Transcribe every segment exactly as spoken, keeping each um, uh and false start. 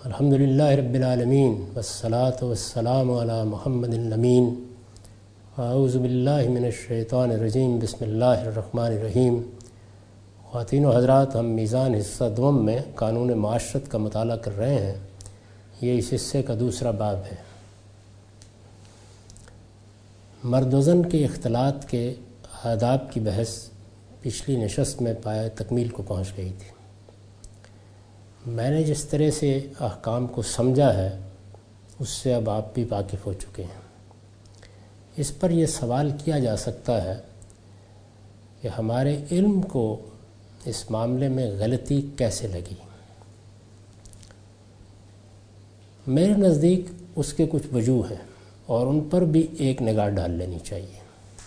الحمدللہ رب العالمین والصلاة والسلام علی محمد الامین اعوذ باللہ من الشیطان الرجیم بسم اللہ الرحمن الرحیم۔ خواتین و حضرات، ہم میزان حصہ دوم میں قانون معاشرت کا مطالعہ کر رہے ہیں۔ یہ اس حصے کا دوسرا باب ہے۔ مرد و زن کے اختلاط کے آداب کی بحث پچھلی نشست میں پائے تکمیل کو پہنچ گئی تھی۔ میں نے جس طرح سے احکام کو سمجھا ہے اس سے اب آپ بھی واقف ہو چکے ہیں۔ اس پر یہ سوال کیا جا سکتا ہے کہ ہمارے علم کو اس معاملے میں غلطی کیسے لگی۔ میرے نزدیک اس کے کچھ وجوہ ہیں اور ان پر بھی ایک نگاہ ڈال لینی چاہیے۔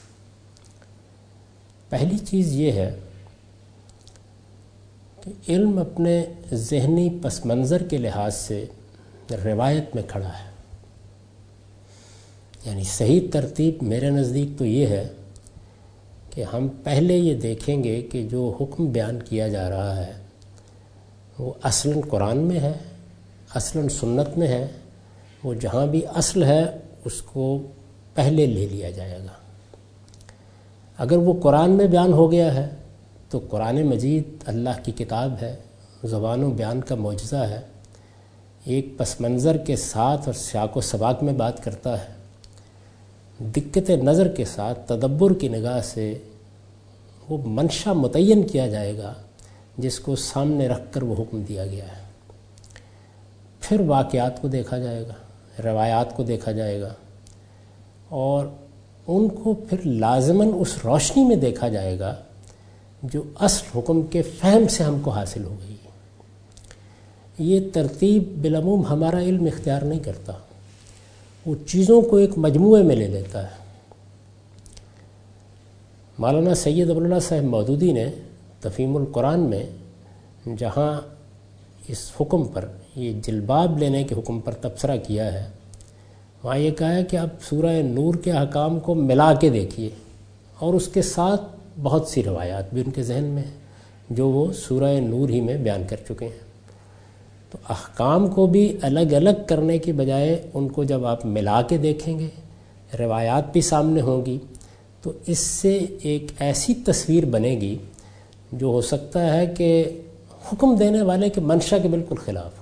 پہلی چیز یہ ہے کہ علم اپنے ذہنی پس منظر کے لحاظ سے روایت میں کھڑا ہے۔ یعنی صحیح ترتیب میرے نزدیک تو یہ ہے کہ ہم پہلے یہ دیکھیں گے کہ جو حکم بیان کیا جا رہا ہے وہ اصلاً قرآن میں ہے، اصلاً سنت میں ہے۔ وہ جہاں بھی اصل ہے اس کو پہلے لے لیا جائے گا۔ اگر وہ قرآن میں بیان ہو گیا ہے تو قرآن مجید اللہ کی کتاب ہے، زبان و بیان کا معجزہ ہے، ایک پس منظر کے ساتھ اور سیاق و سباق میں بات کرتا ہے۔ دقت نظر کے ساتھ تدبر کی نگاہ سے وہ منشا متعین کیا جائے گا جس کو سامنے رکھ کر وہ حکم دیا گیا ہے۔ پھر واقعات کو دیکھا جائے گا، روایات کو دیکھا جائے گا اور ان کو پھر لازماً اس روشنی میں دیکھا جائے گا جو اصل حکم کے فہم سے ہم کو حاصل ہو گئی ہے۔ یہ ترتیب بالعموم ہمارا علم اختیار نہیں کرتا، وہ چیزوں کو ایک مجموعے میں لے لیتا ہے۔ مولانا سید ابوالعلا صاحب مودودی نے تفہیم القرآن میں جہاں اس حکم پر، یہ جلباب لینے کے حکم پر تبصرہ کیا ہے، وہاں یہ کہا ہے کہ اب سورہ نور کے احکام کو ملا کے دیکھیے اور اس کے ساتھ بہت سی روایات بھی ان کے ذہن میں ہیں جو وہ سورہ نور ہی میں بیان کر چکے ہیں۔ تو احکام کو بھی الگ الگ کرنے کی بجائے ان کو جب آپ ملا کے دیکھیں گے، روایات بھی سامنے ہوں گی، تو اس سے ایک ایسی تصویر بنے گی جو ہو سکتا ہے کہ حکم دینے والے کے منشا کے بالکل خلاف ہو۔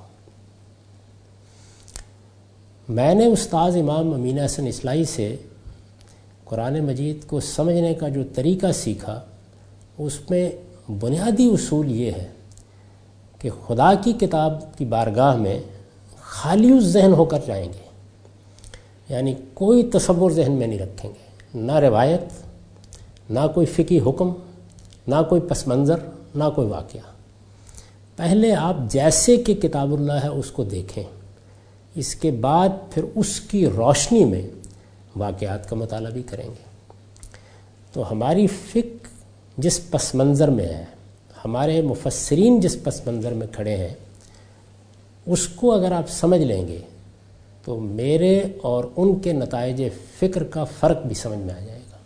میں نے استاذ امام امین احسن اصلاحی سے قرآن مجید کو سمجھنے کا جو طریقہ سیکھا، اس میں بنیادی اصول یہ ہے کہ خدا کی کتاب کی بارگاہ میں خالی ذہن ہو کر جائیں گے، یعنی کوئی تصور ذہن میں نہیں رکھیں گے، نہ روایت، نہ کوئی فقہی حکم، نہ کوئی پس منظر، نہ کوئی واقعہ۔ پہلے آپ جیسے کہ کتاب اللہ ہے اس کو دیکھیں، اس کے بعد پھر اس کی روشنی میں واقعات کا مطالعہ بھی کریں گے۔ تو ہماری فکر جس پس منظر میں ہے، ہمارے مفسرین جس پس منظر میں کھڑے ہیں، اس کو اگر آپ سمجھ لیں گے تو میرے اور ان کے نتائج فکر کا فرق بھی سمجھ میں آ جائے گا۔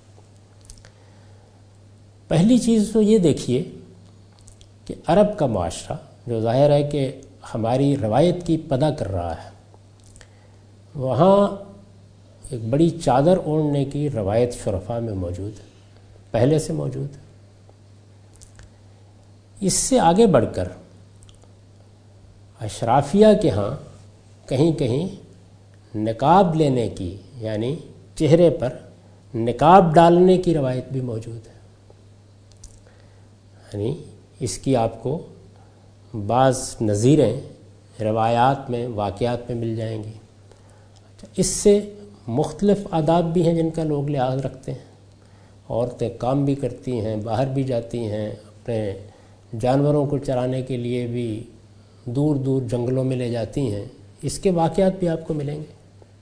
پہلی چیز تو یہ دیکھیے کہ عرب کا معاشرہ جو ظاہر ہے کہ ہماری روایت کی پدہ کر رہا ہے، وہاں ایک بڑی چادر اوڑھنے کی روایت شرفاء میں موجود ہے، پہلے سے موجود ہے۔ اس سے آگے بڑھ کر اشرافیہ کے ہاں کہیں کہیں نقاب لینے کی، یعنی چہرے پر نقاب ڈالنے کی روایت بھی موجود ہے۔ یعنی اس کی آپ کو بعض نظیریں روایات میں، واقعات میں مل جائیں گی۔ اس سے مختلف آداب بھی ہیں جن کا لوگ لحاظ رکھتے ہیں۔ عورتیں کام بھی کرتی ہیں، باہر بھی جاتی ہیں، اپنے جانوروں کو چرانے کے لیے بھی دور دور جنگلوں میں لے جاتی ہیں، اس کے واقعات بھی آپ کو ملیں گے۔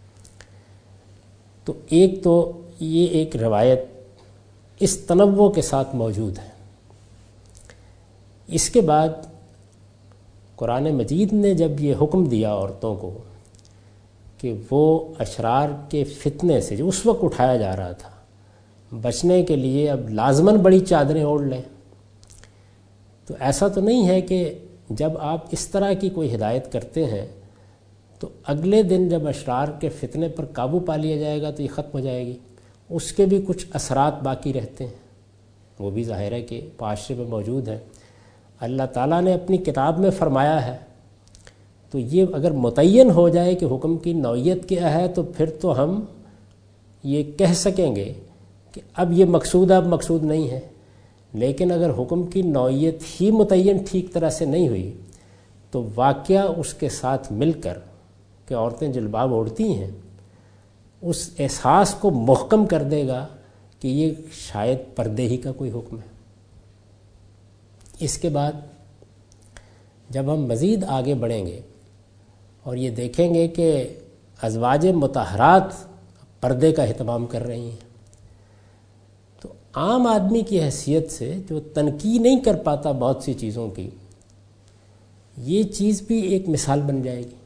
تو ایک تو یہ ایک روایت اس تنوع کے ساتھ موجود ہے۔ اس کے بعد قرآن مجید نے جب یہ حکم دیا عورتوں کو کہ وہ اشرار کے فتنے سے جو اس وقت اٹھایا جا رہا تھا بچنے کے لیے اب لازماً بڑی چادریں اوڑھ لیں، تو ایسا تو نہیں ہے کہ جب آپ اس طرح کی کوئی ہدایت کرتے ہیں تو اگلے دن جب اشرار کے فتنے پر قابو پا لیا جائے گا تو یہ ختم ہو جائے گی. اس کے بھی کچھ اثرات باقی رہتے ہیں، وہ بھی ظاہر ہے کہ معاشرے میں موجود ہیں. اللہ تعالیٰ نے اپنی کتاب میں فرمایا ہے، تو یہ اگر متعین ہو جائے کہ حکم کی نوعیت کیا ہے تو پھر تو ہم یہ کہہ سکیں گے کہ اب یہ مقصود اب مقصود نہیں ہے. لیکن اگر حکم کی نوعیت ہی متعین ٹھیک طرح سے نہیں ہوئی تو واقعہ اس کے ساتھ مل کر کہ عورتیں جلباب اوڑھتی ہیں اس احساس کو محکم کر دے گا کہ یہ شاید پردے ہی کا کوئی حکم ہے. اس کے بعد جب ہم مزید آگے بڑھیں گے اور یہ دیکھیں گے کہ ازواج مطہرات پردے کا اہتمام کر رہی ہیں، تو عام آدمی کی حیثیت سے جو تنقید نہیں کر پاتا بہت سی چیزوں کی، یہ چیز بھی ایک مثال بن جائے گی.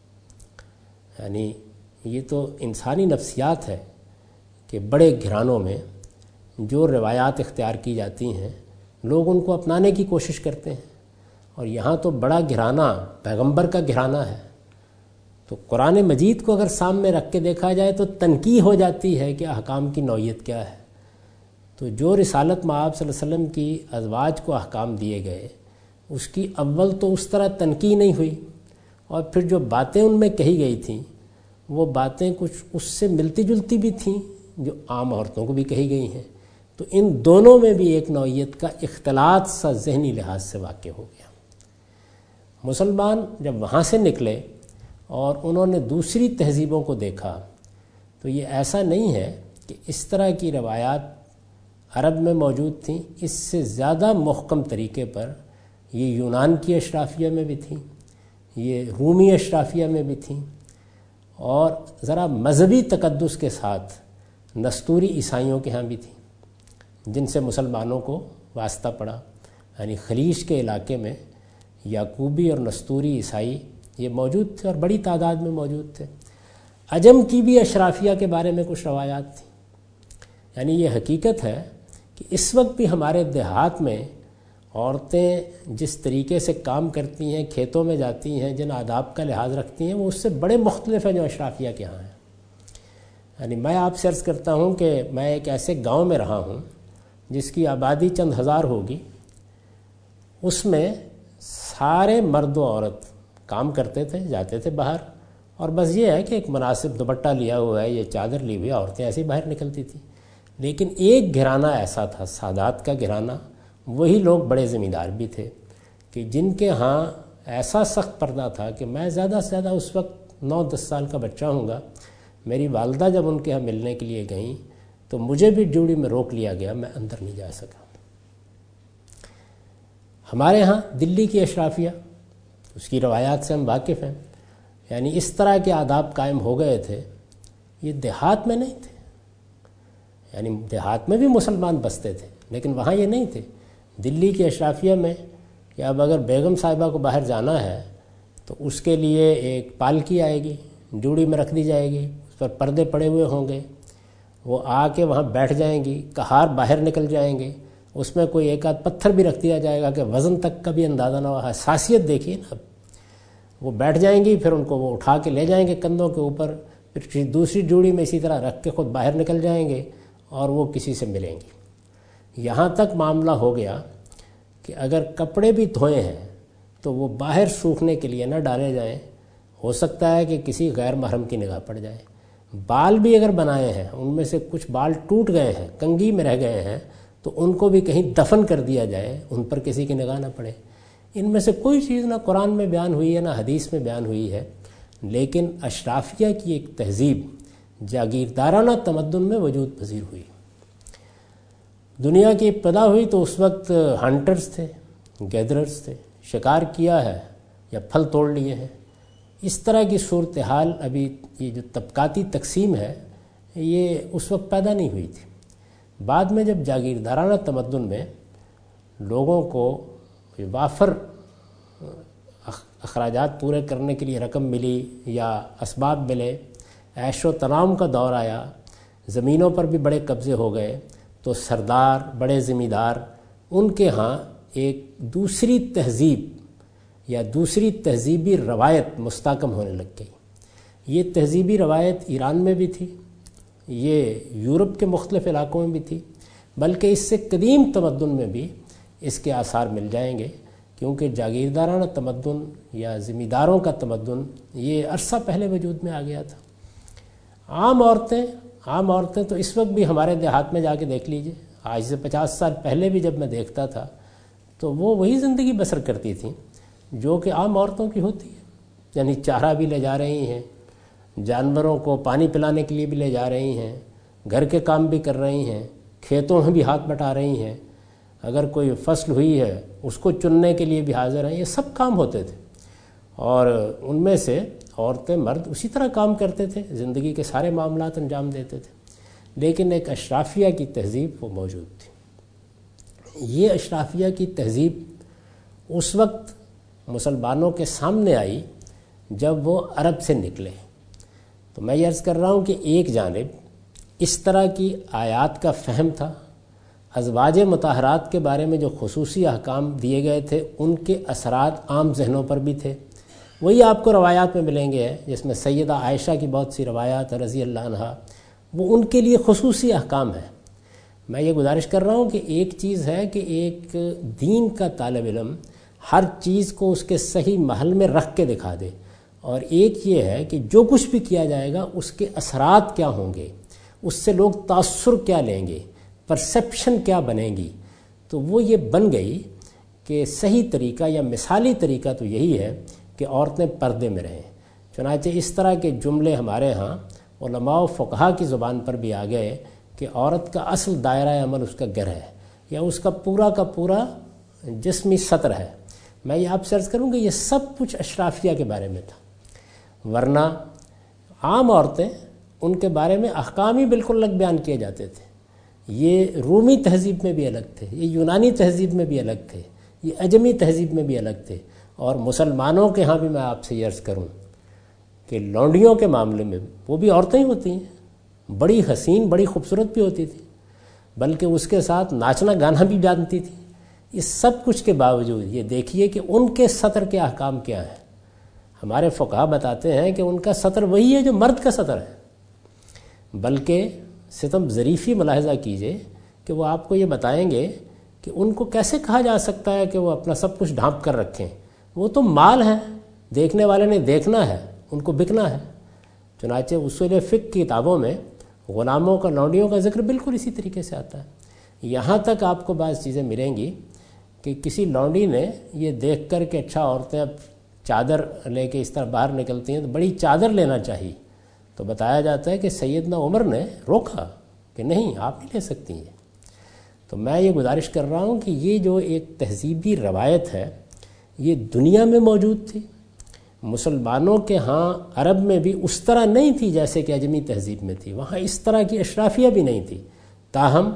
یعنی یہ تو انسانی نفسیات ہے کہ بڑے گھرانوں میں جو روایات اختیار کی جاتی ہیں لوگ ان کو اپنانے کی کوشش کرتے ہیں، اور یہاں تو بڑا گھرانہ پیغمبر کا گھرانہ ہے. تو قرآن مجید کو اگر سامنے رکھ کے دیکھا جائے تو تنقید ہو جاتی ہے کہ احکام کی نوعیت کیا ہے. تو جو رسالت مآب صلی اللہ علیہ وسلم کی ازواج کو احکام دیے گئے اس کی اول تو اس طرح تنقید نہیں ہوئی، اور پھر جو باتیں ان میں کہی گئی تھیں وہ باتیں کچھ اس سے ملتی جلتی بھی تھیں جو عام عورتوں کو بھی کہی گئی ہیں. تو ان دونوں میں بھی ایک نوعیت کا اختلاط سا ذہنی لحاظ سے واقع ہو گیا. مسلمان جب وہاں سے نکلے اور انہوں نے دوسری تہذیبوں کو دیکھا تو یہ ایسا نہیں ہے کہ اس طرح کی روایات عرب میں موجود تھیں، اس سے زیادہ محکم طریقے پر یہ یونان کی اشرافیہ میں بھی تھیں، یہ رومی اشرافیہ میں بھی تھیں، اور ذرا مذہبی تقدس کے ساتھ نستوری عیسائیوں کے ہاں بھی تھیں جن سے مسلمانوں کو واسطہ پڑا. یعنی خلیج کے علاقے میں یعقوبی اور نستوری عیسائی یہ موجود تھے اور بڑی تعداد میں موجود تھے. عجم کی بھی اشرافیہ کے بارے میں کچھ روایات تھیں. یعنی یہ حقیقت ہے کہ اس وقت بھی ہمارے دیہات میں عورتیں جس طریقے سے کام کرتی ہیں، کھیتوں میں جاتی ہیں، جن آداب کا لحاظ رکھتی ہیں، وہ اس سے بڑے مختلف ہیں جو اشرافیہ کے ہاں ہیں. یعنی میں آپ سے عرض کرتا ہوں کہ میں ایک ایسے گاؤں میں رہا ہوں جس کی آبادی چند ہزار ہوگی، اس میں سارے مرد و عورت کام کرتے تھے، جاتے تھے باہر، اور بس یہ ہے کہ ایک مناسب دوپٹہ لیا ہوا ہے، یہ چادر لی ہوئی، عورتیں ایسے ہی باہر نکلتی تھیں. لیکن ایک گھرانہ ایسا تھا، سادات کا گھرانہ، وہی لوگ بڑے ذمہ دار بھی تھے کہ جن کے ہاں ایسا سخت پردہ تھا کہ میں زیادہ سے زیادہ اس وقت نو دس سال کا بچہ ہوں گا. میری والدہ جب ان کے ہاں ملنے کے لیے گئیں تو مجھے بھی ڈیوٹی میں روک لیا گیا، میں اندر نہیں جا سکا. ہمارے ہاں دلی کی اشرافیہ، اس کی روایات سے ہم واقف ہیں، یعنی اس طرح کے آداب قائم ہو گئے تھے. یہ دیہات میں نہیں تھے، یعنی دیہات میں بھی مسلمان بستے تھے لیکن وہاں یہ نہیں تھے. دلی کی اشرافیہ میں کہ اب اگر بیگم صاحبہ کو باہر جانا ہے تو اس کے لیے ایک پالکی آئے گی، ڈیوڑی میں رکھ دی جائے گی، اس پر پردے پڑے ہوئے ہوں گے، وہ آ کے وہاں بیٹھ جائیں گی، کہار باہر نکل جائیں گے، اس میں کوئی ایک آدھ پتھر بھی رکھ دیا جائے گا کہ وزن تک کا بھی اندازہ نہ ہو. حساسیت دیکھیے نا. اب وہ بیٹھ جائیں گی، پھر ان کو وہ اٹھا کے لے جائیں گے کندھوں کے اوپر، پھر دوسری ڈیوڑی میں اسی طرح رکھ کے خود باہر نکل جائیں گے اور وہ کسی سے ملیں گی. یہاں تک معاملہ ہو گیا کہ اگر کپڑے بھی دھوئے ہیں تو وہ باہر سوکھنے کے لیے نہ ڈالے جائیں، ہو سکتا ہے کہ کسی غیر محرم کی نگاہ پڑ جائے. بال بھی اگر بنائے ہیں، ان میں سے کچھ بال ٹوٹ گئے ہیں، کنگھی میں رہ گئے ہیں، تو ان کو بھی کہیں دفن کر دیا جائے، ان پر کسی کی نگاہ نہ پڑے. ان میں سے کوئی چیز نہ قرآن میں بیان ہوئی ہے نہ حدیث میں بیان ہوئی ہے، لیکن اشرافیہ کی ایک تہذیب جاگیردارانہ تمدن میں وجود پذیر ہوئی. دنیا کی ابتدا ہوئی تو اس وقت ہنٹرز تھے، گیدررز تھے، شکار کیا ہے یا پھل توڑ لیے ہیں. اس طرح کی صورتحال ابھی یہ جو طبقاتی تقسیم ہے یہ اس وقت پیدا نہیں ہوئی تھی. بعد میں جب جاگیردارانہ تمدن میں لوگوں کو وافر اخراجات پورے کرنے کے لیے رقم ملی یا اسباب ملے، عیش و تنام کا دور آیا، زمینوں پر بھی بڑے قبضے ہو گئے، تو سردار، بڑے ذمہ دار، ان کے ہاں ایک دوسری تہذیب یا دوسری تہذیبی روایت مستحکم ہونے لگ گئی. یہ تہذیبی روایت ایران میں بھی تھی، یہ یورپ کے مختلف علاقوں میں بھی تھی، بلکہ اس سے قدیم تمدن میں بھی اس کے آثار مل جائیں گے، کیونکہ جاگیردارانہ تمدن یا زمینداروں کا تمدن یہ عرصہ پہلے وجود میں آ گیا تھا۔ عام عورتیں عام عورتیں تو اس وقت بھی ہمارے دیہات میں جا کے دیکھ لیجئے، آج سے پچاس سال پہلے بھی جب میں دیکھتا تھا تو وہ وہی زندگی بسر کرتی تھیں جو کہ عام عورتوں کی ہوتی ہے، یعنی چارہ بھی لے جا رہی ہیں، جانوروں کو پانی پلانے کے لیے بھی لے جا رہی ہیں، گھر کے کام بھی کر رہی ہیں، کھیتوں میں بھی ہاتھ بٹا رہی ہیں، اگر کوئی فصل ہوئی ہے اس کو چننے کے لیے بھی حاضر ہیں۔ یہ سب کام ہوتے تھے، اور ان میں سے عورتیں مرد اسی طرح کام کرتے تھے، زندگی کے سارے معاملات انجام دیتے تھے، لیکن ایک اشرافیہ کی تہذیب وہ موجود تھی۔ یہ اشرافیہ کی تہذیب اس وقت مسلمانوں کے سامنے آئی جب وہ عرب سے نکلے۔ تو میں یہ عرض کر رہا ہوں کہ ایک جانب اس طرح کی آیات کا فہم تھا، ازواج مطہرات کے بارے میں جو خصوصی احکام دیے گئے تھے ان کے اثرات عام ذہنوں پر بھی تھے، وہی آپ کو روایات میں ملیں گے، جس میں سیدہ عائشہ کی بہت سی روایات رضی اللہ عنہا، وہ ان کے لیے خصوصی احکام ہیں۔ میں یہ گزارش کر رہا ہوں کہ ایک چیز ہے کہ ایک دین کا طالب علم ہر چیز کو اس کے صحیح محل میں رکھ کے دکھا دے، اور ایک یہ ہے کہ جو کچھ بھی کیا جائے گا اس کے اثرات کیا ہوں گے، اس سے لوگ تاثر کیا لیں گے، پرسیپشن کیا بنے گی۔ تو وہ یہ بن گئی کہ صحیح طریقہ یا مثالی طریقہ تو یہی ہے کہ عورتیں پردے میں رہیں۔ چنانچہ اس طرح کے جملے ہمارے ہاں علماء و فقہا کی زبان پر بھی آ گئے کہ عورت کا اصل دائرہ عمل اس کا گھر ہے، یا اس کا پورا کا پورا جسمی سطر ہے۔ میں یہ آپ سے عرض کروں کہ یہ سب کچھ اشرافیہ کے بارے میں تھا، ورنہ عام عورتیں ان کے بارے میں احکام ہی بالکل الگ بیان کیے جاتے تھے۔ یہ رومی تہذیب میں بھی الگ تھے، یہ یونانی تہذیب میں بھی الگ تھے، یہ عجمی تہذیب میں بھی الگ تھے، اور مسلمانوں کے ہاں بھی میں آپ سے یہ عرض کروں کہ لونڈیوں کے معاملے میں وہ بھی عورتیں ہی ہوتی ہیں، بڑی حسین بڑی خوبصورت بھی ہوتی تھی، بلکہ اس کے ساتھ ناچنا گانا بھی جانتی تھی۔ اس سب کچھ کے باوجود یہ دیکھیے کہ ان کے سطر کے احکام کیا ہیں۔ ہمارے فقہا بتاتے ہیں کہ ان کا سطر وہی ہے جو مرد کا سطر ہے، بلکہ ستم ظریفی ملاحظہ کیجئے کہ وہ آپ کو یہ بتائیں گے کہ ان کو کیسے کہا جا سکتا ہے کہ وہ اپنا سب کچھ ڈھانپ کر رکھیں، وہ تو مال ہیں، دیکھنے والے نے دیکھنا ہے، ان کو بکنا ہے۔ چنانچہ اصول فقہ کی کتابوں میں غلاموں کا لونڈیوں کا ذکر بالکل اسی طریقے سے آتا ہے۔ یہاں تک آپ کو بعض چیزیں ملیں گی کہ کسی لونڈی نے یہ دیکھ کر کہ اچھا عورتیں اب چادر لے کے اس طرح باہر نکلتی ہیں تو بڑی چادر لینا چاہیے، تو بتایا جاتا ہے کہ سیدنا عمر نے روکا کہ نہیں، آپ نہیں لے سکتی ہیں۔ تو میں یہ گزارش کر رہا ہوں کہ یہ جو ایک تہذیبی روایت ہے یہ دنیا میں موجود تھی، مسلمانوں کے ہاں عرب میں بھی اس طرح نہیں تھی جیسے کہ عجمی تہذیب میں تھی، وہاں اس طرح کی اشرافیہ بھی نہیں تھی۔ تاہم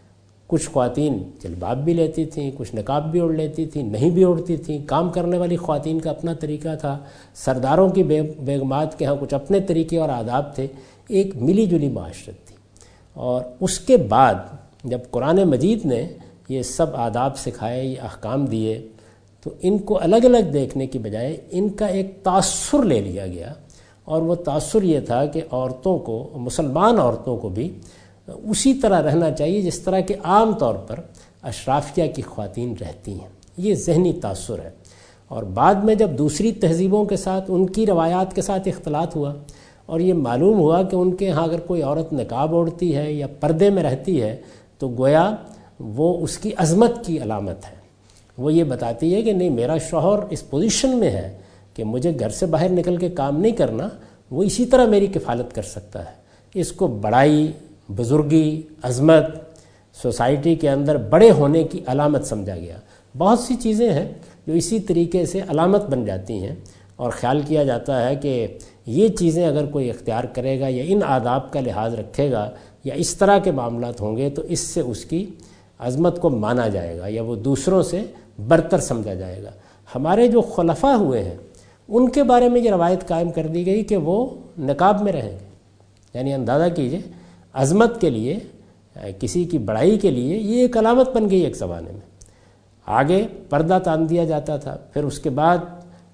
کچھ خواتین جلباب بھی لیتی تھیں، کچھ نقاب بھی اوڑھ لیتی تھیں، نہیں بھی اوڑھتی تھیں، کام کرنے والی خواتین کا اپنا طریقہ تھا، سرداروں کی بیگمات کے ہاں کچھ اپنے طریقے اور آداب تھے، ایک ملی جلی معاشرت تھی۔ اور اس کے بعد جب قرآن مجید نے یہ سب آداب سکھائے، یہ احکام دیے، تو ان کو الگ الگ دیکھنے کی بجائے ان کا ایک تاثر لے لیا گیا، اور وہ تاثر یہ تھا کہ عورتوں کو، مسلمان عورتوں کو بھی اسی طرح رہنا چاہیے جس طرح کہ عام طور پر اشرافیہ کی خواتین رہتی ہیں۔ یہ ذہنی تاثر ہے۔ اور بعد میں جب دوسری تہذیبوں کے ساتھ ان کی روایات کے ساتھ اختلاط ہوا اور یہ معلوم ہوا کہ ان کے ہاں اگر کوئی عورت نقاب اوڑھتی ہے یا پردے میں رہتی ہے تو گویا وہ اس کی عظمت کی علامت ہے، وہ یہ بتاتی ہے کہ نہیں، میرا شوہر اس پوزیشن میں ہے کہ مجھے گھر سے باہر نکل کے کام نہیں کرنا، وہ اسی طرح میری کفالت کر سکتا ہے۔ اس کو بڑائی، بزرگی، عظمت، سوسائٹی کے اندر بڑے ہونے کی علامت سمجھا گیا۔ بہت سی چیزیں ہیں جو اسی طریقے سے علامت بن جاتی ہیں، اور خیال کیا جاتا ہے کہ یہ چیزیں اگر کوئی اختیار کرے گا یا ان آداب کا لحاظ رکھے گا یا اس طرح کے معاملات ہوں گے تو اس سے اس کی عظمت کو مانا جائے گا یا وہ دوسروں سے برتر سمجھا جائے گا۔ ہمارے جو خلفاء ہوئے ہیں ان کے بارے میں یہ روایت قائم کر دی گئی کہ وہ نقاب میں رہیں گے، یعنی اندازہ کیجئے عظمت کے لیے، کسی کی بڑائی کے لیے یہ ایک علامت بن گئی ایک زمانے میں۔ آگے پردہ تان دیا جاتا تھا، پھر اس کے بعد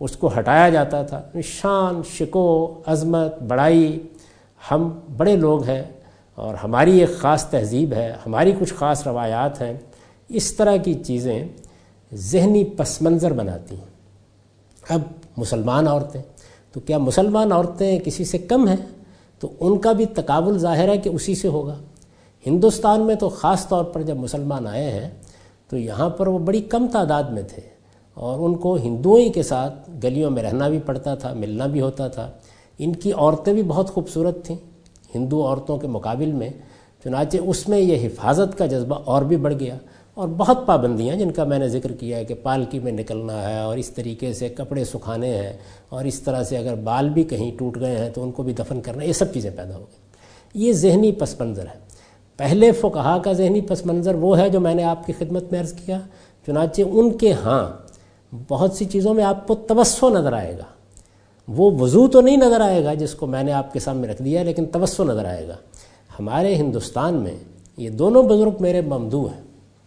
اس کو ہٹایا جاتا تھا. شان، شکو، عظمت، بڑائی، ہم بڑے لوگ ہیں اور ہماری ایک خاص تہذیب ہے، ہماری کچھ خاص روایات ہیں، اس طرح کی چیزیں ذہنی پس منظر بناتی ہیں. اب مسلمان عورتیں، تو کیا مسلمان عورتیں کسی سے کم ہیں؟ تو ان کا بھی تقابل ظاہر ہے کہ اسی سے ہوگا. ہندوستان میں تو خاص طور پر جب مسلمان آئے ہیں تو یہاں پر وہ بڑی کم تعداد میں تھے اور ان کو ہندوؤں ہی کے ساتھ گلیوں میں رہنا بھی پڑتا تھا، ملنا بھی ہوتا تھا. ان کی عورتیں بھی بہت خوبصورت تھیں ہندو عورتوں کے مقابل میں، چنانچہ اس میں یہ حفاظت کا جذبہ اور بھی بڑھ گیا. اور بہت پابندیاں جن کا میں نے ذکر کیا ہے کہ پالکی میں نکلنا ہے اور اس طریقے سے کپڑے سکھانے ہیں اور اس طرح سے اگر بال بھی کہیں ٹوٹ گئے ہیں تو ان کو بھی دفن کرنا، یہ سب چیزیں پیدا ہو گئی. یہ ذہنی پس منظر ہے. پہلے فقہا کا ذہنی پس منظر وہ ہے جو میں نے آپ کی خدمت میں عرض کیا. چنانچہ ان کے ہاں بہت سی چیزوں میں آپ کو توسع نظر آئے گا. وہ وضو تو نہیں نظر آئے گا جس کو میں نے آپ کے سامنے رکھ دیا، لیکن توسع نظر آئے گا. ہمارے ہندوستان میں یہ دونوں بزرگ میرے ممدوح ہیں،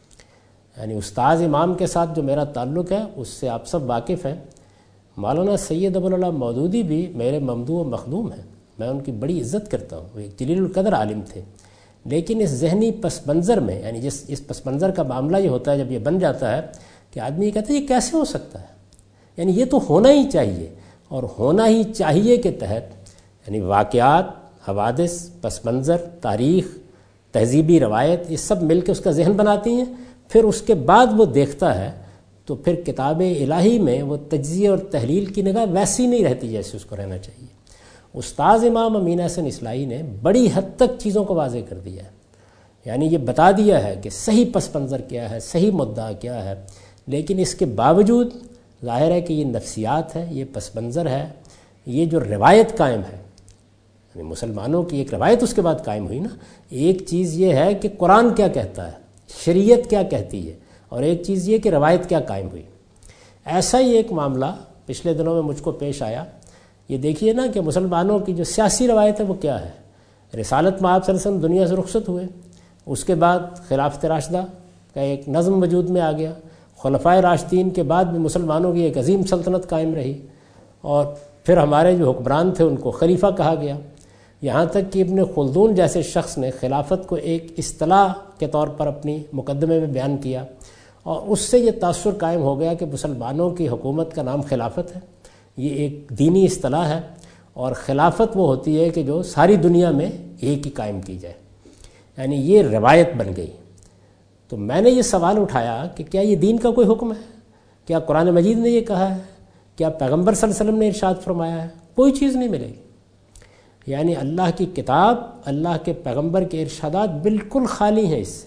یعنی استاذ امام کے ساتھ جو میرا تعلق ہے اس سے آپ سب واقف ہیں. مولانا سید ابوالعلا مودودی بھی میرے ممدوح و مخدوم ہیں، میں ان کی بڑی عزت کرتا ہوں. وہ ایک جلیل القدر عالم تھے، لیکن اس ذہنی پس منظر میں، یعنی جس اس پس منظر کا معاملہ یہ ہوتا ہے جب یہ بن جاتا ہے کہ آدمی یہ کہتا ہے یہ کیسے ہو سکتا ہے، یعنی یہ تو ہونا ہی چاہیے. اور ہونا ہی چاہیے کے تحت یعنی واقعات، حوادث، پس منظر، تاریخ، تہذیبی روایت، یہ سب مل کے اس کا ذہن بناتی ہیں. پھر اس کے بعد وہ دیکھتا ہے تو پھر کتاب الہی میں وہ تجزیہ اور تحلیل کی نگاہ ویسی نہیں رہتی جیسے اس کو رہنا چاہیے. استاذ امام امین حسن اصلاحی نے بڑی حد تک چیزوں کو واضح کر دیا ہے، یعنی یہ بتا دیا ہے کہ صحیح پس منظر کیا ہے، صحیح مدعا کیا ہے. لیکن اس کے باوجود ظاہر ہے کہ یہ نفسیات ہے، یہ پس منظر ہے، یہ جو روایت قائم ہے، یعنی مسلمانوں کی ایک روایت اس کے بعد قائم ہوئی نا. ایک چیز یہ ہے کہ قرآن کیا کہتا ہے، شریعت کیا کہتی ہے، اور ایک چیز یہ کہ روایت کیا قائم ہوئی. ایسا ہی ایک معاملہ پچھلے دنوں میں مجھ کو پیش آیا. یہ دیکھیے نا کہ مسلمانوں کی جو سیاسی روایت ہے وہ کیا ہے. رسالت میں آپ صلی اللہ علیہ وسلم دنیا سے رخصت ہوئے، اس کے بعد خلافت راشدہ کا ایک نظم وجود میں آ گیا. خلفائے راشدین کے بعد بھی مسلمانوں کی ایک عظیم سلطنت قائم رہی، اور پھر ہمارے جو حکمران تھے ان کو خلیفہ کہا گیا. یہاں تک کہ ابن خلدون جیسے شخص نے خلافت کو ایک اصطلاح کے طور پر اپنی مقدمے میں بیان کیا، اور اس سے یہ تاثر قائم ہو گیا کہ مسلمانوں کی حکومت کا نام خلافت ہے. یہ ایک دینی اصطلاح ہے، اور خلافت وہ ہوتی ہے کہ جو ساری دنیا میں ایک ہی قائم کی جائے، یعنی یہ روایت بن گئی. تو میں نے یہ سوال اٹھایا کہ کیا یہ دین کا کوئی حکم ہے؟ کیا قرآن مجید نے یہ کہا ہے؟ کیا پیغمبر صلی اللہ علیہ وسلم نے ارشاد فرمایا ہے؟ کوئی چیز نہیں ملے گی. یعنی اللہ کی کتاب، اللہ کے پیغمبر کے ارشادات بالکل خالی ہیں اس سے.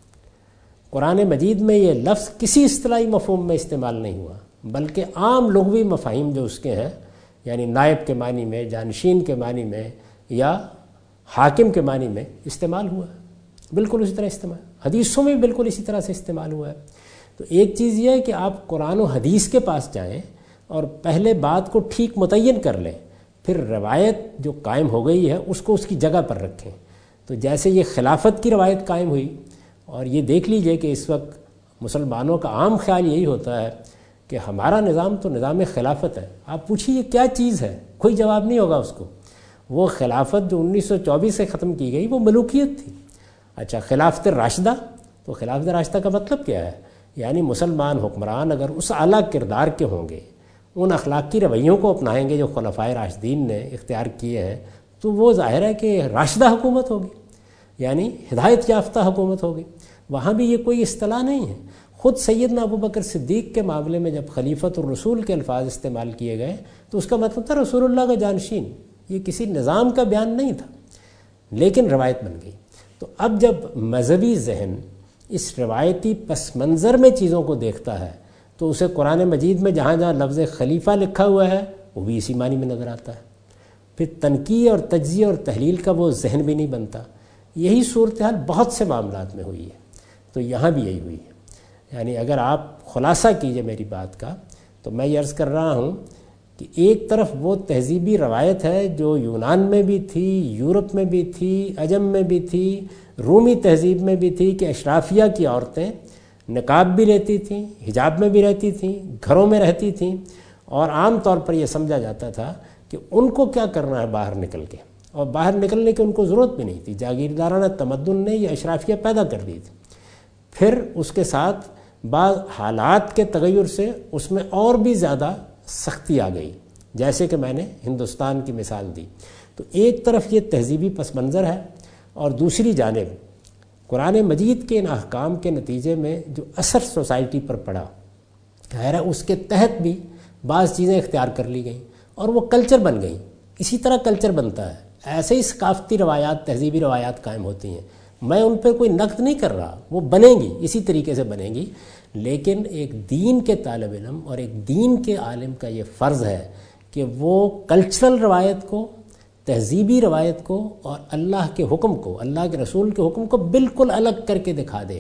قرآن مجید میں یہ لفظ کسی اصطلاحی مفہوم میں استعمال نہیں ہوا، بلکہ عام لغوی مفاہیم جو اس کے ہیں، یعنی نائب کے معنی میں، جانشین کے معنی میں، یا حاکم کے معنی میں استعمال ہوا ہے. بالکل اسی طرح استعمال حدیثوں میں بھی بالکل اسی طرح سے استعمال ہوا ہے. تو ایک چیز یہ ہے کہ آپ قرآن و حدیث کے پاس جائیں اور پہلے بات کو ٹھیک متعین کر لیں، پھر روایت جو قائم ہو گئی ہے اس کو اس کی جگہ پر رکھیں. تو جیسے یہ خلافت کی روایت قائم ہوئی، اور یہ دیکھ لیجئے کہ اس وقت مسلمانوں کا عام خیال یہی ہوتا ہے کہ ہمارا نظام تو نظام خلافت ہے. آپ پوچھیے یہ کیا چیز ہے، کوئی جواب نہیں ہوگا اس کو. وہ خلافت جو انیس سو چوبیس سے ختم کی گئی وہ ملوکیت تھی. اچھا خلافت راشدہ، تو خلافت راشدہ کا مطلب کیا ہے؟ یعنی مسلمان حکمران اگر اس اعلیٰ کردار کے ہوں گے، ان اخلاقی رویوں کو اپنائیں گے جو خلفائے راشدین نے اختیار کیے ہیں، تو وہ ظاہر ہے کہ راشدہ حکومت ہوگی، یعنی ہدایت یافتہ حکومت ہوگی. وہاں بھی یہ کوئی اصطلاح نہیں ہے. خود سیدنا ابوبکر صدیق کے معاملے میں جب خلیفۃ الرسول کے الفاظ استعمال کیے گئے تو اس کا مطلب تھا رسول اللہ کا جانشین. یہ کسی نظام کا بیان نہیں تھا، لیکن روایت بن گئی. تو اب جب مذہبی ذہن اس روایتی پس منظر میں چیزوں کو دیکھتا ہے تو اسے قرآن مجید میں جہاں جہاں لفظ خلیفہ لکھا ہوا ہے وہ بھی اسی معنی میں نظر آتا ہے. پھر تنقیح اور تجزیہ اور تحلیل کا وہ ذہن بھی نہیں بنتا. یہی صورتحال بہت سے معاملات میں ہوئی ہے، تو یہاں بھی یہی ہوئی ہے. یعنی اگر آپ خلاصہ کیجئے میری بات کا، تو میں یہ عرض کر رہا ہوں کہ ایک طرف وہ تہذیبی روایت ہے جو یونان میں بھی تھی، یورپ میں بھی تھی، عجم میں بھی تھی، رومی تہذیب میں بھی تھی، کہ اشرافیہ کی عورتیں نقاب بھی لیتی تھیں، حجاب میں بھی رہتی تھیں، گھروں میں رہتی تھیں، اور عام طور پر یہ سمجھا جاتا تھا کہ ان کو کیا کرنا ہے باہر نکل کے، اور باہر نکلنے کی ان کو ضرورت بھی نہیں تھی، جاگیردارانہ تمدن نے یہ اشرافیہ پیدا کر دی تھی۔ پھر اس کے ساتھ بعض حالات کے تغیر سے اس میں اور بھی زیادہ سختی آ گئی، جیسے کہ میں نے ہندوستان کی مثال دی۔ تو ایک طرف یہ تہذیبی پس منظر ہے، اور دوسری جانب قرآن مجید کے ان احکام کے نتیجے میں جو اثر سوسائٹی پر پڑا، خیر ہے اس کے تحت بھی بعض چیزیں اختیار کر لی گئیں اور وہ کلچر بن گئیں۔ اسی طرح کلچر بنتا ہے، ایسے ہی ثقافتی روایات، تہذیبی روایات قائم ہوتی ہیں۔ میں ان پہ کوئی نقد نہیں کر رہا، وہ بنیں گی، اسی طریقے سے بنیں گی، لیکن ایک دین کے طالب علم اور ایک دین کے عالم کا یہ فرض ہے کہ وہ کلچرل روایت کو، تہذیبی روایت کو اور اللہ کے حکم کو، اللہ کے رسول کے حکم کو بالکل الگ کر کے دکھا دے۔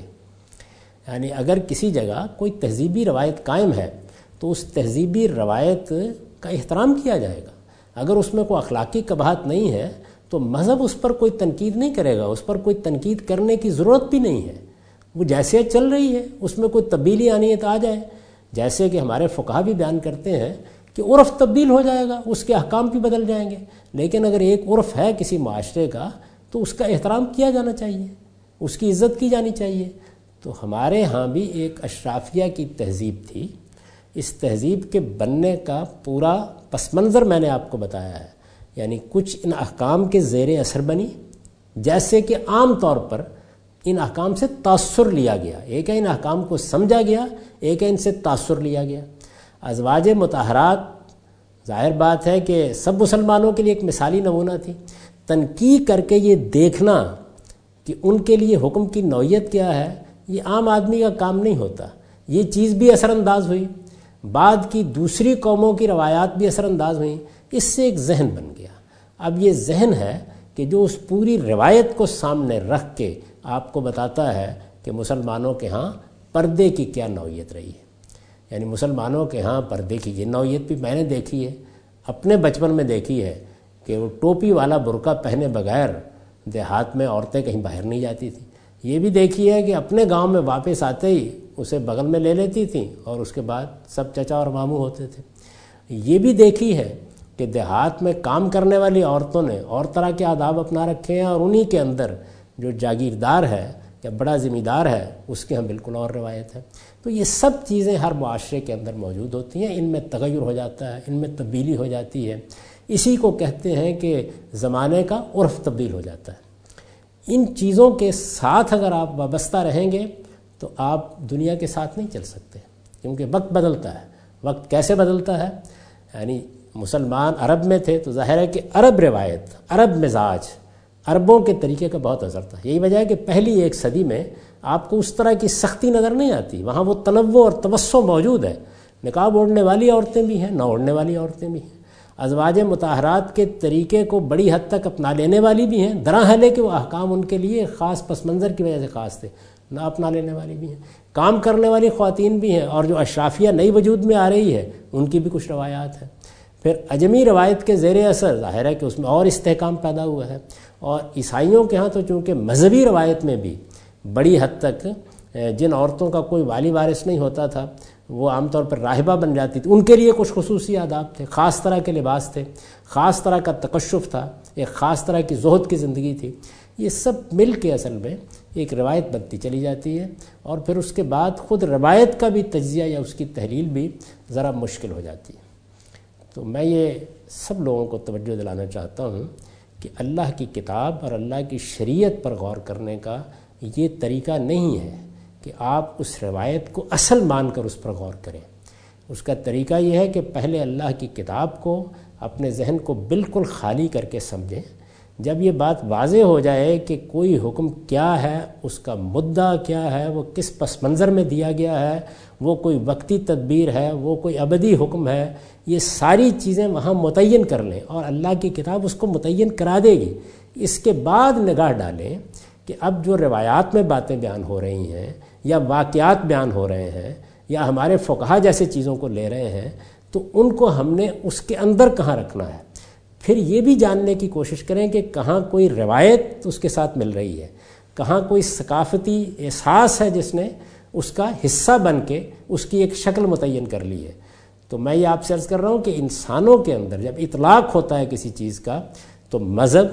یعنی اگر کسی جگہ کوئی تہذیبی روایت قائم ہے تو اس تہذیبی روایت کا احترام کیا جائے گا۔ اگر اس میں کوئی اخلاقی قباحت نہیں ہے تو مذہب اس پر کوئی تنقید نہیں کرے گا، اس پر کوئی تنقید کرنے کی ضرورت بھی نہیں ہے، وہ جیسے چل رہی ہے، اس میں کوئی تبدیلی آنی ہے تو آ جائے۔ جیسے کہ ہمارے فقہا بھی بیان کرتے ہیں کہ عرف تبدیل ہو جائے گا، اس کے احکام بھی بدل جائیں گے، لیکن اگر ایک عرف ہے کسی معاشرے کا تو اس کا احترام کیا جانا چاہیے، اس کی عزت کی جانی چاہیے۔ تو ہمارے ہاں بھی ایک اشرافیہ کی تہذیب تھی، اس تہذیب کے بننے کا پورا پس منظر میں نے آپ کو بتایا ہے۔ یعنی کچھ ان احکام کے زیر اثر بنی، جیسے کہ عام طور پر ان احکام سے تاثر لیا گیا، ایک ہے ان احکام کو سمجھا گیا، ایک ہے ان سے تاثر لیا گیا۔ ازواج مطہرات ظاہر بات ہے کہ سب مسلمانوں کے لیے ایک مثالی نمونہ تھی۔ تنقیح کر کے یہ دیکھنا کہ ان کے لیے حکم کی نوعیت کیا ہے، یہ عام آدمی کا کام نہیں ہوتا۔ یہ چیز بھی اثر انداز ہوئی، بعد کی دوسری قوموں کی روایات بھی اثر انداز ہوئیں، اس سے ایک ذہن بن گیا۔ اب یہ ذہن ہے کہ جو اس پوری روایت کو سامنے رکھ کے آپ کو بتاتا ہے کہ مسلمانوں کے ہاں پردے کی کیا نوعیت رہی ہے۔ یعنی مسلمانوں کے ہاں پردے کی یہ نوعیت بھی میں نے دیکھی ہے، اپنے بچپن میں دیکھی ہے کہ وہ ٹوپی والا برقع پہنے بغیر دیہات میں عورتیں کہیں باہر نہیں جاتی تھیں۔ یہ بھی دیکھی ہے کہ اپنے گاؤں میں واپس آتے ہی اسے بغل میں لے لیتی تھیں اور اس کے بعد سب چچا اور ماموں ہوتے تھے۔ یہ بھی دیکھی ہے کہ دیہات میں کام کرنے والی عورتوں نے اور طرح کے آداب اپنا رکھے ہیں، اور انہی کے اندر جو جاگیردار ہے یا بڑا ذمہ دار ہے اس کے ہاں بالکل اور روایت ہے۔ تو یہ سب چیزیں ہر معاشرے کے اندر موجود ہوتی ہیں، ان میں تغیر ہو جاتا ہے، ان میں تبدیلی ہو جاتی ہے۔ اسی کو کہتے ہیں کہ زمانے کا عرف تبدیل ہو جاتا ہے۔ ان چیزوں کے ساتھ اگر آپ وابستہ رہیں گے تو آپ دنیا کے ساتھ نہیں چل سکتے، کیونکہ وقت بدلتا ہے۔ وقت کیسے بدلتا ہے؟ یعنی مسلمان عرب میں تھے تو ظاہر ہے کہ عرب روایت، عرب مزاج، عربوں کے طریقے کا بہت اثر تھا۔ یہی وجہ ہے کہ پہلی ایک صدی میں آپ کو اس طرح کی سختی نظر نہیں آتی، وہاں وہ تنوع اور توسع موجود ہے۔ نقاب اوڑھنے والی عورتیں بھی ہیں، نہ اوڑھنے والی عورتیں بھی ہیں، ازواج مطہرات کے طریقے کو بڑی حد تک اپنا لینے والی بھی ہیں، درا ہے کہ وہ احکام ان کے لیے خاص پس منظر کی وجہ سے خاص تھے، نہ اپنا لینے والی بھی ہیں، کام کرنے والی خواتین بھی ہیں، اور جو اشرافیہ نئی وجود میں آ رہی ہے ان کی بھی کچھ روایات ہیں۔ پھر عجمی روایت کے زیر اثر ظاہر ہے کہ اس میں اور استحکام پیدا ہوا ہے، اور عیسائیوں کے ہاں تو چونکہ مذہبی روایت میں بھی بڑی حد تک جن عورتوں کا کوئی والی وارث نہیں ہوتا تھا وہ عام طور پر راہبہ بن جاتی تھی، ان کے لیے کچھ خصوصی آداب تھے، خاص طرح کے لباس تھے، خاص طرح کا تکشف تھا، ایک خاص طرح کی زہد کی زندگی تھی۔ یہ سب مل کے اصل میں ایک روایت بنتی چلی جاتی ہے، اور پھر اس کے بعد خود روایت کا بھی تجزیہ یا اس کی تحلیل بھی ذرا مشکل ہو جاتی ہے۔ تو میں یہ سب لوگوں کو توجہ دلانا چاہتا ہوں کہ اللہ کی کتاب اور اللہ کی شریعت پر غور کرنے کا یہ طریقہ نہیں ہے کہ آپ اس روایت کو اصل مان کر اس پر غور کریں۔ اس کا طریقہ یہ ہے کہ پہلے اللہ کی کتاب کو اپنے ذہن کو بالکل خالی کر کے سمجھیں۔ جب یہ بات واضح ہو جائے کہ کوئی حکم کیا ہے، اس کا مدعا کیا ہے، وہ کس پس منظر میں دیا گیا ہے، وہ کوئی وقتی تدبیر ہے، وہ کوئی ابدی حکم ہے، یہ ساری چیزیں وہاں متعین کر لیں اور اللہ کی کتاب اس کو متعین کرا دے گی۔ اس کے بعد نگاہ ڈالیں کہ اب جو روایات میں باتیں بیان ہو رہی ہیں یا واقعات بیان ہو رہے ہیں یا ہمارے فقہا جیسے چیزوں کو لے رہے ہیں تو ان کو ہم نے اس کے اندر کہاں رکھنا ہے۔ پھر یہ بھی جاننے کی کوشش کریں کہ کہاں کوئی روایت اس کے ساتھ مل رہی ہے، کہاں کوئی ثقافتی احساس ہے جس نے اس کا حصہ بن کے اس کی ایک شکل متعین کر لی ہے۔ تو میں یہ آپ سے عرض کر رہا ہوں کہ انسانوں کے اندر جب اطلاق ہوتا ہے کسی چیز کا تو مذہب،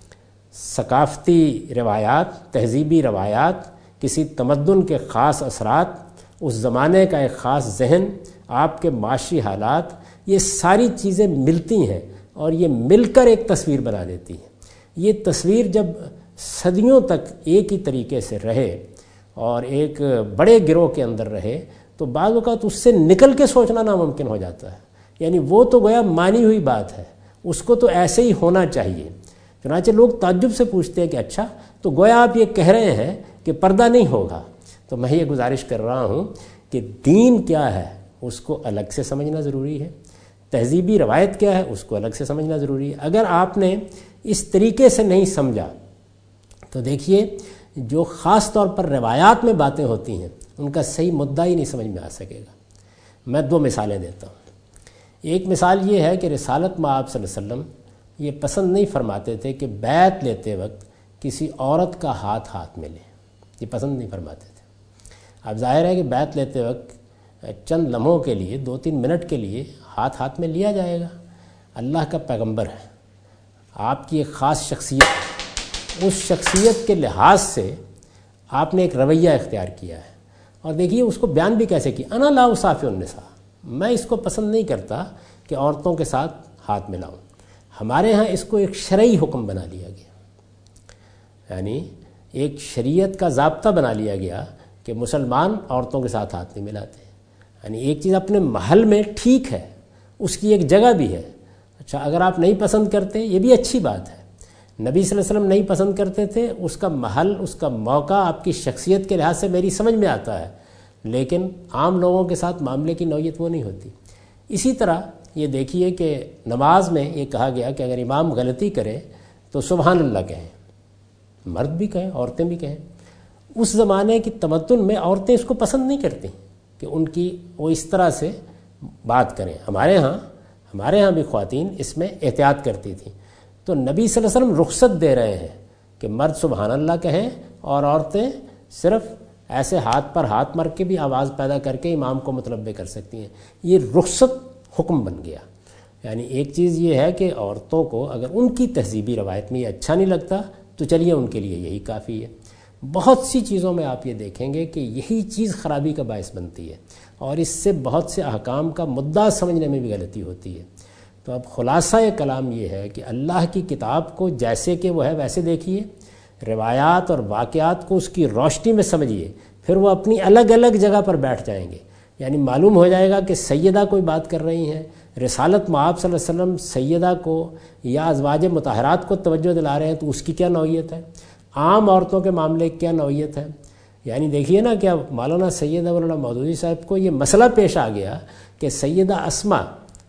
ثقافتی روایات، تہذیبی روایات، کسی تمدن کے خاص اثرات، اس زمانے کا ایک خاص ذہن، آپ کے معاشی حالات، یہ ساری چیزیں ملتی ہیں اور یہ مل کر ایک تصویر بنا دیتی ہیں۔ یہ تصویر جب صدیوں تک ایک ہی طریقے سے رہے اور ایک بڑے گروہ کے اندر رہے تو بعض اوقات اس سے نکل کے سوچنا ناممکن ہو جاتا ہے۔ یعنی وہ تو گویا مانی ہوئی بات ہے، اس کو تو ایسے ہی ہونا چاہیے۔ چنانچہ لوگ تعجب سے پوچھتے ہیں کہ اچھا تو گویا آپ یہ کہہ رہے ہیں کہ پردہ نہیں ہوگا۔ تو میں یہ گزارش کر رہا ہوں کہ دین کیا ہے اس کو الگ سے سمجھنا ضروری ہے، تہذیبی روایت کیا ہے اس کو الگ سے سمجھنا ضروری ہے۔ اگر آپ نے اس طریقے سے نہیں سمجھا تو دیکھیے جو خاص طور پر روایات میں باتیں ہوتی ہیں ان کا صحیح مدعا ہی نہیں سمجھ میں آ سکے گا۔ میں دو مثالیں دیتا ہوں۔ ایک مثال یہ ہے کہ رسالت میں آپ صلی اللہ علیہ وسلم یہ پسند نہیں فرماتے تھے کہ بیعت لیتے وقت کسی عورت کا ہاتھ ہاتھ میں لیں، یہ پسند نہیں فرماتے تھے۔ اب ظاہر ہے کہ بیعت لیتے وقت چند لمحوں کے لیے، دو تین منٹ کے لیے ہاتھ ہاتھ میں لیا جائے گا۔ اللہ کا پیغمبر ہے، آپ کی ایک خاص شخصیت ہے، اس شخصیت کے لحاظ سے آپ نے ایک رویہ اختیار کیا ہے۔ اور دیکھیے اس کو بیان بھی کیسے کیا، انا لا اصافی النساء، میں اس کو پسند نہیں کرتا کہ عورتوں کے ساتھ ہاتھ ملاؤں۔ ہمارے ہاں اس کو ایک شرعی حکم بنا لیا گیا، یعنی ایک شریعت کا ضابطہ بنا لیا گیا کہ مسلمان عورتوں کے ساتھ ہاتھ نہیں ملاتے۔ یعنی ایک چیز اپنے محل میں ٹھیک ہے، اس کی ایک جگہ بھی ہے۔ اچھا اگر آپ نہیں پسند کرتے یہ بھی اچھی بات ہے، نبی صلی اللہ علیہ وسلم نہیں پسند کرتے تھے، اس کا محل، اس کا موقع آپ کی شخصیت کے لحاظ سے میری سمجھ میں آتا ہے، لیکن عام لوگوں کے ساتھ معاملے کی نوعیت وہ نہیں ہوتی۔ اسی طرح یہ دیکھیے کہ نماز میں یہ کہا گیا کہ اگر امام غلطی کرے تو سبحان اللہ کہیں، مرد بھی کہیں عورتیں بھی کہیں۔ اس زمانے کی تمدن میں عورتیں اس کو پسند نہیں کرتی کہ ان کی وہ اس طرح سے بات کریں۔ ہمارے ہاں ہمارے ہاں بھی خواتین اس میں احتیاط کرتی تھیں، تو نبی صلی اللہ علیہ وسلم رخصت دے رہے ہیں کہ مرد سبحان اللہ کہیں اور عورتیں صرف ایسے ہاتھ پر ہاتھ مار کے بھی آواز پیدا کر کے امام کو متنبہ کر سکتی ہیں۔ یہ رخصت حکم بن گیا۔ یعنی ایک چیز یہ ہے کہ عورتوں کو اگر ان کی تہذیبی روایت میں یہ اچھا نہیں لگتا تو چلیے ان کے لیے یہی کافی ہے۔ بہت سی چیزوں میں آپ یہ دیکھیں گے کہ یہی چیز خرابی کا باعث بنتی ہے اور اس سے بہت سے احکام کا مدعا سمجھنے میں بھی غلطی ہوتی ہے۔ تو اب خلاصہ کلام یہ ہے کہ اللہ کی کتاب کو جیسے کہ وہ ہے ویسے دیکھیے، روایات اور واقعات کو اس کی روشنی میں سمجھیے، پھر وہ اپنی الگ الگ جگہ پر بیٹھ جائیں گے۔ یعنی معلوم ہو جائے گا کہ سیدہ کوئی بات کر رہی ہیں، رسالت مآب صلی اللہ علیہ وسلم سیدہ کو یا ازواج مطہرات کو توجہ دلا رہے ہیں تو اس کی کیا نوعیت ہے، عام عورتوں کے معاملے کی کیا نوعیت ہے۔ یعنی دیکھیے نا کہ مولانا سید مولانا مودودی صاحب کو یہ مسئلہ پیش آ گیا کہ سیدہ اسما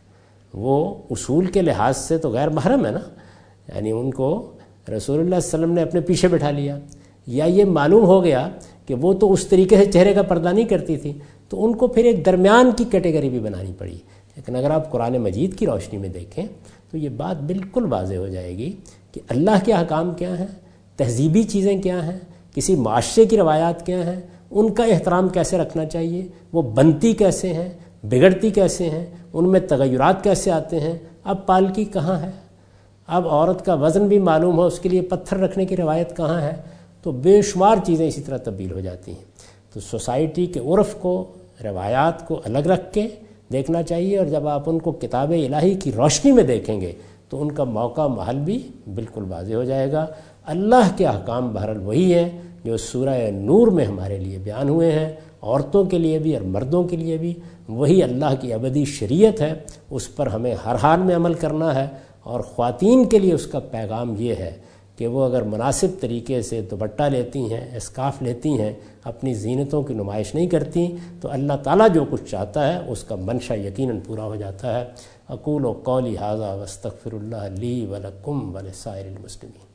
وہ اصول کے لحاظ سے تو غیر محرم ہے نا، یعنی ان کو رسول اللہ صلی اللہ علیہ وسلم نے اپنے پیچھے بٹھا لیا، یا یہ معلوم ہو گیا کہ وہ تو اس طریقے سے چہرے کا پردہ نہیں کرتی تھی، تو ان کو پھر ایک درمیان کی کیٹیگری بھی بنانی پڑی۔ لیکن اگر آپ قرآن مجید کی روشنی میں دیکھیں تو یہ بات بالکل واضح ہو جائے گی کہ اللہ کے احکام کیا ہیں، تہذیبی چیزیں کیا ہیں، کسی معاشرے کی روایات کیا ہیں، ان کا احترام کیسے رکھنا چاہیے، وہ بنتی کیسے ہیں، بگڑتی کیسے ہیں، ان میں تغیرات کیسے آتے ہیں۔ اب پالکی کہاں ہے، اب عورت کا وزن بھی معلوم ہو، اس کے لیے پتھر رکھنے کی روایت کہاں ہے، تو بے شمار چیزیں اسی طرح تبدیل ہو جاتی ہیں۔ تو سوسائٹی کے عرف کو، روایات کو الگ رکھ کے دیکھنا چاہیے، اور جب آپ ان کو کتاب الہی کی روشنی میں دیکھیں گے تو ان کا موقع محل بھی بالکل واضح ہو جائے گا۔ اللہ کے احکام بہرحال وہی ہیں جو سورہ نور میں ہمارے لیے بیان ہوئے ہیں، عورتوں کے لیے بھی اور مردوں کے لیے بھی وہی اللہ کی ابدی شریعت ہے، اس پر ہمیں ہر حال میں عمل کرنا ہے۔ اور خواتین کے لیے اس کا پیغام یہ ہے کہ وہ اگر مناسب طریقے سے دوپٹہ لیتی ہیں، اسکارف لیتی ہیں، اپنی زینتوں کی نمائش نہیں کرتی، تو اللہ تعالیٰ جو کچھ چاہتا ہے اس کا منشا یقیناً پورا ہو جاتا ہے۔ اقول و قولی ھذا واستغفر اللہ لی ولکم ولسائر المسلمین۔